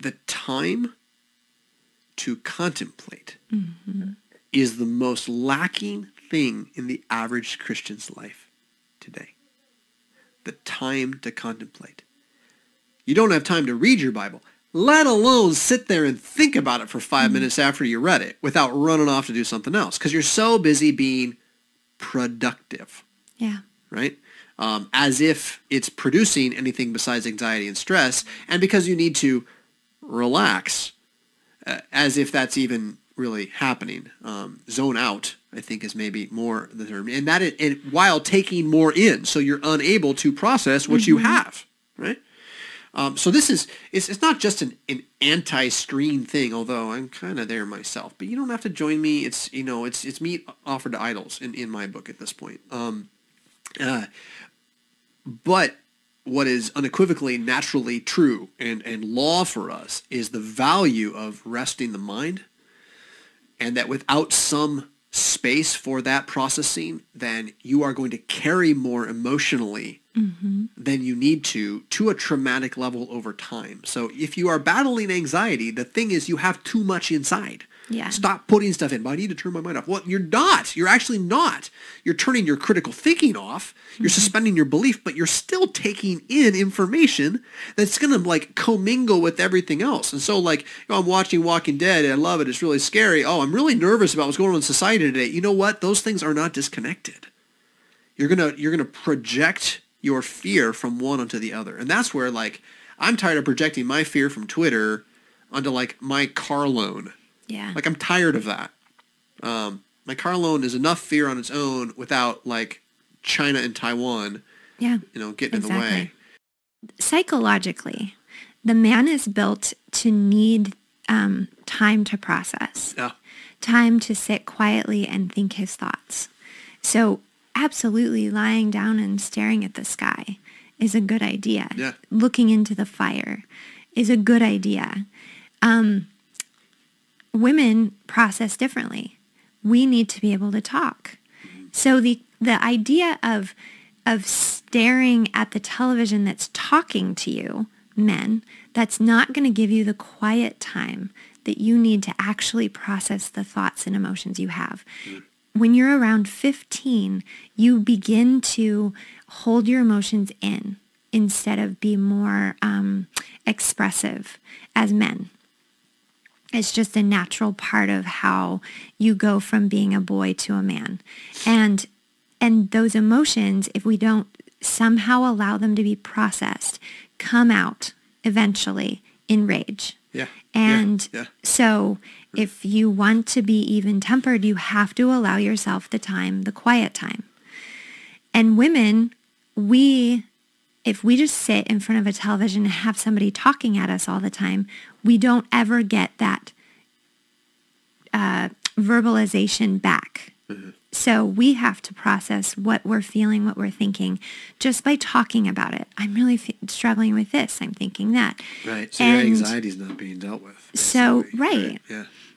the time to contemplate is the most lacking thing in the average Christian's life today. The time to contemplate. You don't have time to read your Bible, let alone sit there and think about it for 5 minutes after you read it without running off to do something else, because you're so busy being productive. Yeah. Right? As if it's producing anything besides anxiety and stress, and because you need to relax, as if that's even really happening. Zone out, I think, is maybe more the term, and that and while taking more in, so you're unable to process what you have, right? So this is it's not just an anti-screen thing, although I'm kind of there myself. But you don't have to join me. It's it's meat offered to idols in my book at this point. But what is unequivocally naturally true and law for us is the value of resting the mind, and that without some space for that processing, then you are going to carry more emotionally than you need to a traumatic level over time. So if you are battling anxiety, the thing is you have too much inside. Yeah. Stop putting stuff in. But I need to turn my mind off. Well, you're not. You're actually not. You're turning your critical thinking off. You're suspending your belief, but you're still taking in information that's going to like commingle with everything else. And so like, I'm watching Walking Dead and I love it. It's really scary. Oh, I'm really nervous about what's going on in society today. You know what? Those things are not disconnected. You're going to project your fear from one onto the other. And that's where like, I'm tired of projecting my fear from Twitter onto like my car loan. Yeah. Like, I'm tired of that. My car loan is enough fear on its own without, like, China and Taiwan, getting in the way. Psychologically, the man is built to need time to process. Yeah. Time to sit quietly and think his thoughts. So, absolutely lying down and staring at the sky is a good idea. Yeah. Looking into the fire is a good idea. Women process differently. We need to be able to talk. So the idea of staring at the television that's talking to you, men, that's not going to give you the quiet time that you need to actually process the thoughts and emotions you have. When you're around 15, you begin to hold your emotions in instead of be more expressive as men. It's just a natural part of how you go from being a boy to a man. And those emotions, if we don't somehow allow them to be processed, come out eventually in rage. Yeah. And yeah. So if you want to be even-tempered, you have to allow yourself the time, the quiet time. And women, if we just sit in front of a television and have somebody talking at us all the time, we don't ever get that verbalization back. So we have to process what we're feeling, what we're thinking, just by talking about it. I'm really struggling with this. I'm thinking that. Right. So your anxiety is not being dealt with. So, right. Yeah.